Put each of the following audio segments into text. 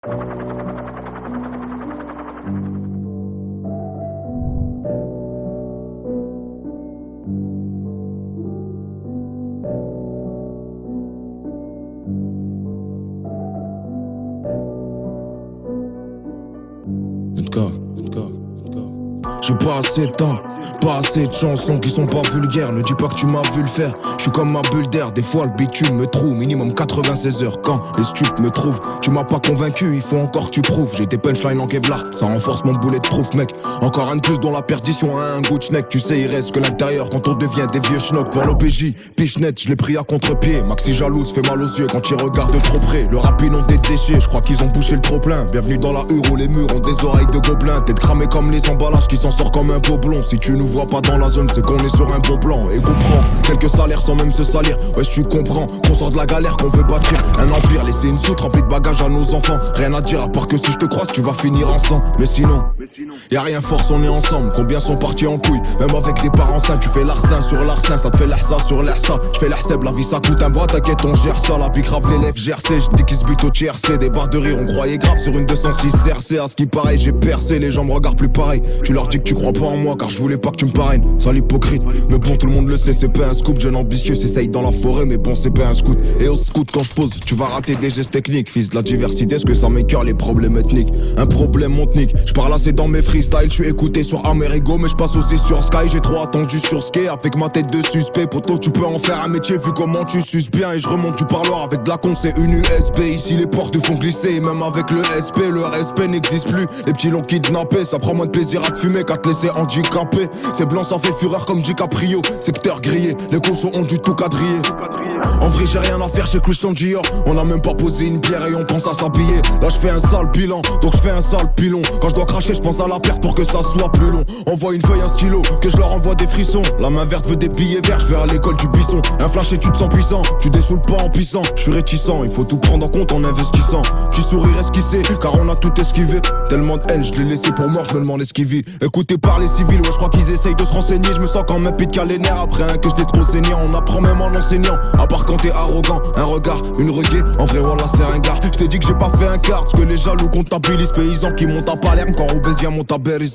J'ai pas assez de temps, pas assez de chansons qui sont pas vulgaires. Ne dis pas que tu m'as vu le faire. Je suis comme ma bulle d'air, des fois le bitume me trouve. Minimum 96 heures quand les stupes me trouvent. Tu m'as pas convaincu, il faut encore que tu prouves. J'ai des punchlines en Kevlar, ça renforce mon bullet proof mec. Encore un de plus dont la perdition a un goût de schneck. Tu sais il reste que l'intérieur quand on devient des vieux schnocks. Pour l'OPJ, pichenette, je l'ai pris à contre-pied. Maxi jalouse fait mal aux yeux quand il regarde trop près. Le rap ils ont des déchets, je crois qu'ils ont bouché le trop plein. Bienvenue dans la hure où les murs ont des oreilles de gobelins. Tête cramée comme les emballages qui s'en sort comme un pot blond. Si tu nous vois pas dans la zone, c'est qu'on est sur un bon plan. Et comprends, quelques salaires sans même se salir. Ouais, tu comprends qu'on sort de la galère, qu'on veut bâtir un empire. Laisser une soute remplie de bagages à nos enfants. Rien à dire à part que si je te croise, tu vas finir ensemble. Mais sinon, y'a rien force, on est ensemble. Combien sont partis en couille, même avec des parents sains. Tu fais l'arsin sur l'arsin, ça te fait l'ersa sur l'ersa. Je fais l'erseb, la vie ça coûte un bois, t'inquiète, on gère ça. La pique grave l'élève GRC, je dis qu'ils se butent au TRC. Des barres de rire, on croyait grave sur une 206 RC. À ce qui paraît, j'ai percé, les gens me regardent plus pareil. Tu leur dis que tu crois pas en moi, car je voulais pas que tu me parraines. Sans l'hypocrite, mais bon, tout le monde le sait, c'est pas un scoop. Jeune ambitieux, s'essaye dans la forêt, mais bon, c'est pas un scout. Et au scout, quand je pose, tu vas rater des gestes techniques. Fils de la diversité, est-ce que ça m'écœure les problèmes ethniques? Un problème montnique, je parle assez dans mes freestyles. Je suis écouté sur Amerigo, mais je passe aussi sur Sky. J'ai trop attendu sur Ski, avec ma tête de suspect. Poto, tu peux en faire un métier vu comment tu suces bien. Et je remonte du parloir avec de la con, c'est une USB. Ici, les portes font glisser, et même avec le SP, le respect n'existe plus. Les petits l'ont kidnappé, ça prend moins de plaisir à te fumer qu'à te laisser handicapé. C'est blanc, ça fait fureur comme DiCaprio. Secteur grillé, les cochons ont du tout quadrillé. En vrai, j'ai rien à faire chez Christian Dior. On a même pas posé une pierre et on pense à s'habiller. Là, je fais un sale bilan, donc je fais un sale pilon. Quand je dois cracher, je pense à la perte pour que ça soit plus long. Envoie une feuille, un stylo, que je leur envoie des frissons. La main verte veut des billets verts, je vais à l'école du buisson. Un flash et tu te sens puissant, tu dessoules pas en puissant. Je suis réticent, il faut tout prendre en compte en investissant. Petit sourire esquissé, car on a tout esquivé. Tellement de haine, je l'ai laissé pour mort, je me demande ce qu'il vit. Écouté par les civils, ouais, je crois qu'ils essayent de se renseigner. Je me sens comme un pit les nerfs après un que j'étais trop saignant. On apprend même en enseignant, à part quand t'es arrogant. Un regard, une reggae, en vrai voilà c'est un gars. Je t'ai dit que j'ai pas fait un quart, parce que les jaloux comptabilisent. Paysans qui montent à Palerme quand Robésia monte à Beris.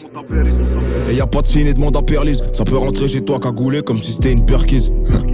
Et y'a pas de signe et demande à Perlise. Ça peut rentrer chez toi cagoulé comme si c'était une perquise.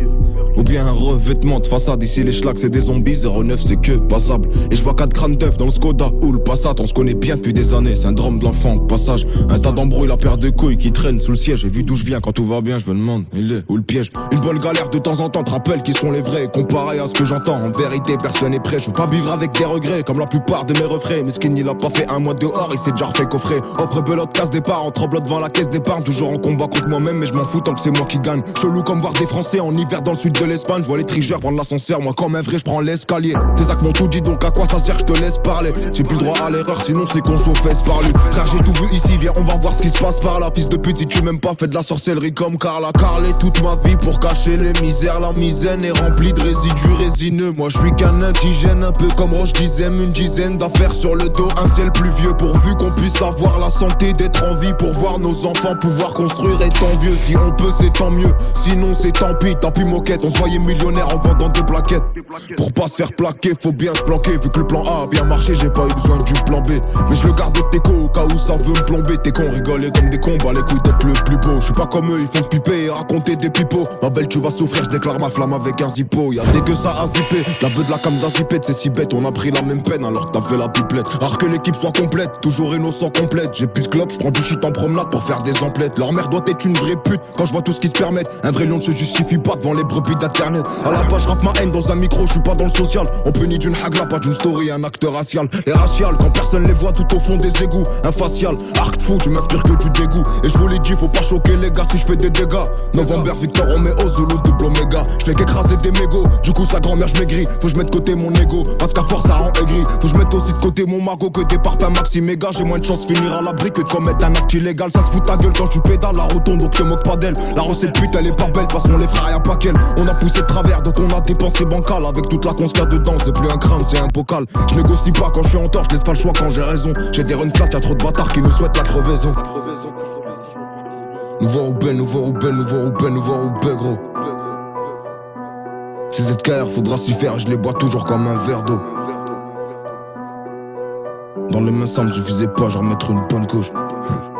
Ou bien un revêtement de façade. Ici les schlags c'est des zombies, 09 c'est que passable. Et je vois 4 crânes d'œufs dans le Skoda ou le Passat. On se connaît bien depuis des années, syndrome de l'enfant au passage. Un tas d'embrouilles, la paire de couilles qui traîne sous le siège. J'ai vu d'où je viens quand tout va bien, je me demande il est où le piège. Une bonne galère de temps en temps te rappelle qui sont les vrais. Comparé à ce que j'entends, en vérité personne n'est prêt. Je veux pas vivre avec des regrets comme la plupart de mes refrains. Mais Skin il a pas fait un mois dehors, il s'est déjà refait coffrer. Offre belote, casse départ, en tremblant devant la caisse d'épargne. Toujours en combat contre moi-même, mais je m'en fous tant que c'est moi qui gagne. Chelou comme voir des Français en hiver dans le sud de l'Espagne. Je vois les trigeurs prendre l'ascenseur, moi comme un vrai je prends l'escalier. Tes actes m'ont tout dit, donc à quoi ça sert, je te laisse parler. J'ai plus le droit à l'erreur, sinon c'est qu'on s'offesse par lui. Frère j'ai tout vu ici, viens on va voir ce qui se passe par là. Fils de pute si tu m'aimes pas, fais de la sorcellerie comme Carla. Carlé toute ma vie pour cacher les misères. La misaine est remplie de résidus résineux. Moi je suis qu'un indigène, un peu comme Roche Dizem. Une dizaine d'affaires sur le dos, un ciel pluvieux. Pourvu qu'on puisse avoir la santé d'être en vie. Pour voir nos enfants pouvoir construire étant vieux. Si on peut c'est tant mieux, sinon c'est tant pis moquette. On se voyait millionnaire en vendant des plaquettes. Pour pas se faire plaquer, faut bien se planquer. Vu que le plan A a bien marché, j'ai pas eu besoin du plan B. Mais je le garde de teco au cas où ça veut me plomber. T'es con, rigoler comme des cons, bah les couilles d'être le plus beau. Je suis pas comme eux, ils font piper et raconter des pipeaux. Ma belle, tu vas souffrir, je déclare ma flamme avec un zippo. Y'a dès que ça a zippé, la veuve de la cam d'azipette, c'est si bête. On a pris la même peine alors que t'as fait la pipelette. Rare que l'équipe soit complète, toujours innocent complète. J'ai plus de clope, je prends du shit en promenade pour faire des emplettes. Leur mère doit être une vraie pute quand je vois tout ce qu'ils se permettent. Un vrai lion ne se justifie pas devant les brebis d'internet. À la base, je rappe ma haine dans un micro, je suis pas dans le social. On peut ni d'une hagla, pas d'une story, un acte racial. Les raciales, quand personne les voit tout au fond des égouts. Un facial, arc fou, tu m'inspires que du dégoût. Et je vous l'ai dit, faut pas choquer les gars si je fais des dégâts. November, Victor, Romeo, Zulu, double Omega. Je fais qu'écraser des mégots, du coup sa grand-mère je maigris. Faut que je mette de côté mon ego, parce qu'à force ça rend aigri. Faut que je mette aussi de côté mon magot que des parfums maxi méga. J'ai moins de chance de finir à l'abri que de commettre un acte illégal. Ça se fout ta gueule quand tu pédales la rotonde, donc te moque pas d'elle. La recette pute elle est pas belle, de toute façon les frères y'a pas qu'elle. On a poussé de travers, donc on a dépensé bancal. Avec toute la conce qu'il y a dedans, c'est plus un crâne, c'est un bocal. Je négocie pas quand je suis en tort, je laisse pas le choix quand j'ai raison. J'ai des run flat, y'a trop de bâtards qui me souhaitent la crevaison. Nouveau Roubaix, nouveau Roubaix, nouveau Roubaix, nouveau Roubaix gros. Ces ZKR faudra s'y faire, je les bois toujours comme un verre d'eau. Dans les mains ça me suffisait pas, genre mettre une bonne couche.